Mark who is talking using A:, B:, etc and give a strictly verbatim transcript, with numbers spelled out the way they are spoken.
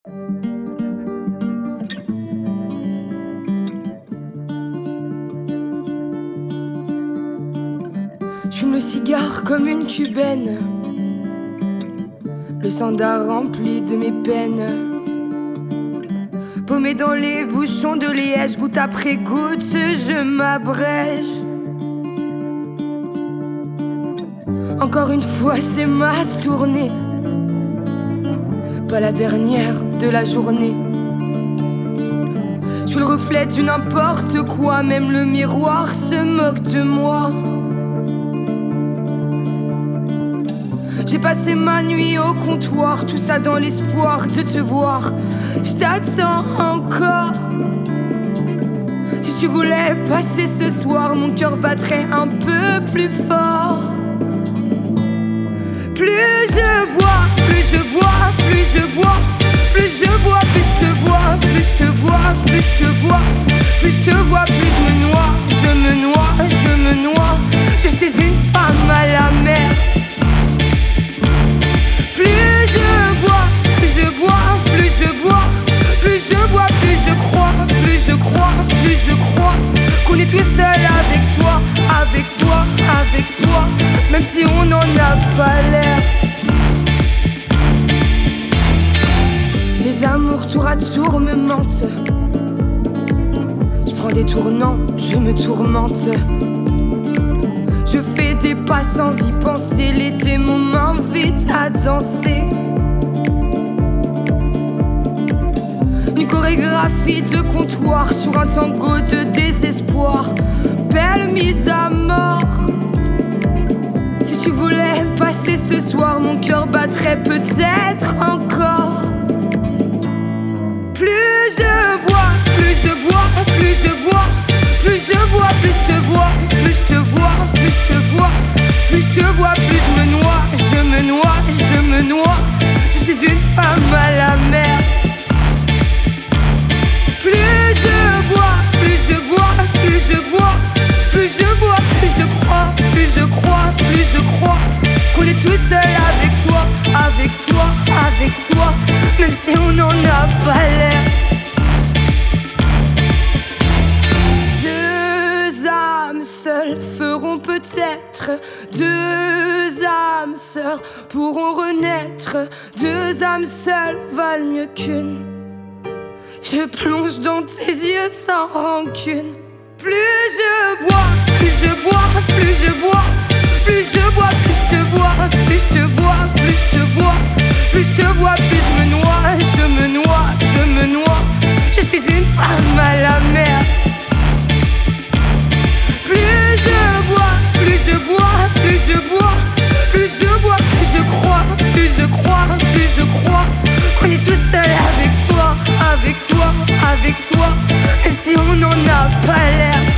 A: J'fume le cigare comme une cubaine, le sandar rempli de mes peines. Paumé dans les bouchons de liège, goutte après goutte, je m'abrège. Encore une fois, c'est ma tournée, pas la dernière de la journée. Je suis le reflet du n'importe quoi, même le miroir se moque de moi. J'ai passé ma nuit au comptoir, tout ça dans l'espoir de te voir. Je t'attends encore. Si tu voulais passer ce soir, mon cœur battrait un peu plus fort. Plus je bois, plus je bois, plus je bois, plus je bois, plus je te vois, plus je te vois, plus je te vois, plus je te vois, plus je me noie, je me noie, je me noie. Je suis une femme à la mer. Plus je bois, plus je bois, plus je bois, plus je bois, plus je crois, plus je crois, plus je crois qu'on est tout seul avec soi, avec soi, avec soi, même si on n'en a pas l'air. Les amours tour à tour me mentent. Je prends des tournants, je me tourmente. Je fais des pas sans y penser, les démons m'invitent à danser. Une chorégraphie de comptoir sur un tango de désespoir. Belle mise à mort. Si tu voulais passer ce soir, mon cœur battrait peut-être encore. Plus je bois, plus je bois, plus je bois, plus je bois, plus je te vois, plus je te vois, plus je te vois, plus je te vois, plus je me noie, je me noie, je me noie. Je suis une femme à la mer. Plus je bois, plus je bois, plus je bois, plus je bois, plus je crois, plus je crois, plus je crois qu'on est tout seul avec soi, avec soi, avec soi, même si on n'en a pas l'air. Deux âmes seules feront peut-être, deux âmes sœurs pourront renaître, deux âmes seules valent mieux qu'une. Je plonge dans tes yeux sans rancune. Plus je bois, plus je bois, plus je bois, plus je bois, plus je te vois, plus je te vois, plus je te vois, plus je te vois, plus je me noie, je me noie, je me noie. Je suis une femme à la mer. Plus je bois, plus je bois, plus je bois, plus je bois, plus je crois, plus je crois, plus je crois qu'on est tout seul avec soi, avec soi, avec soi, même si on n'en a pas l'air.